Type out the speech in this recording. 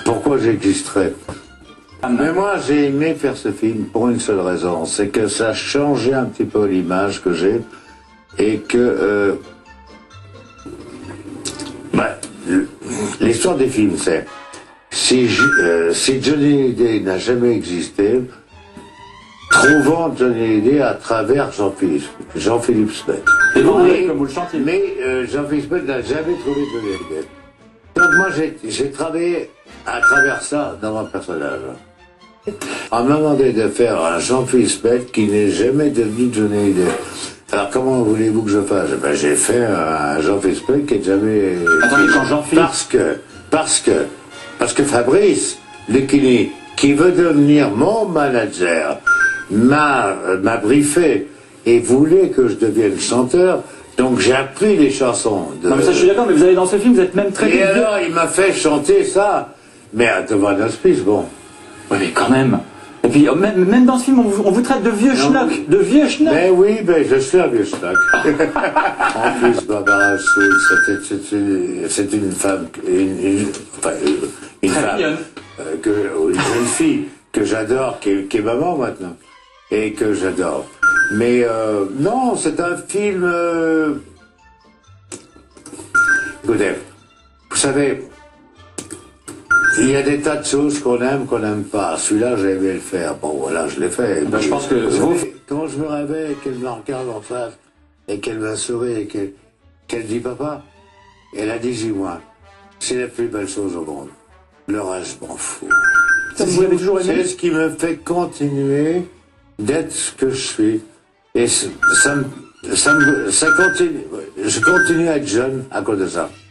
pourquoi j'existerais. Mais moi, j'ai aimé faire ce film pour une seule raison, c'est que ça changeait un petit peu l'image que j'ai et que l'histoire des films, c'est si Johnny Hallyday n'a jamais existé, trouvons Johnny Hallyday à travers Jean-Philippe Smith. Et vous, comme vous le chantiez. Mais Jean-Philippe Smith n'a jamais trouvé Johnny Hallyday. Donc moi, j'ai travaillé à travers ça dans mon personnage. On m'a demandé de faire un Jean-Philippe Smith qui n'est jamais devenu Johnny Hallyday. Alors comment voulez-vous que je fasse? Ben, j'ai fait un Jean-Philippe Smith qui n'est jamais... Attendez, quand Jean-Philippe... Parce que Fabrice Lucchini, qui veut devenir mon manager, m'a briefé et voulait que je devienne chanteur. Donc j'ai appris les chansons. Non mais ça je suis d'accord, mais vous avez dans ce film, vous êtes même très... Et alors il m'a fait chanter ça. Mais devant un hospice, bon. Oui mais quand même. Et puis même dans ce film, on vous traite de vieux schnock, de vieux schnock. Mais oui, ben je suis un vieux schnock. En plus, Barbara Soul, c'est une femme, une femme, une jeune fille que j'adore, qui est maman maintenant, et que j'adore. Mais non, c'est un film... Écoutez, vous savez, il y a des tas de choses qu'on n'aime pas. Celui-là, j'ai aimé le faire. Bon, voilà, je l'ai fait. Ben, je pense que quand je me réveille, qu'elle me regarde en face, et qu'elle m'a souri, et qu'elle dit papa, elle a 18 mois. C'est la plus belle chose au monde. Le reste, je m'en fous. Vous l'avez toujours aimé? C'est ce qui me fait continuer d'être ce que je suis. Et ça continue. Je continue à être jeune à cause de ça.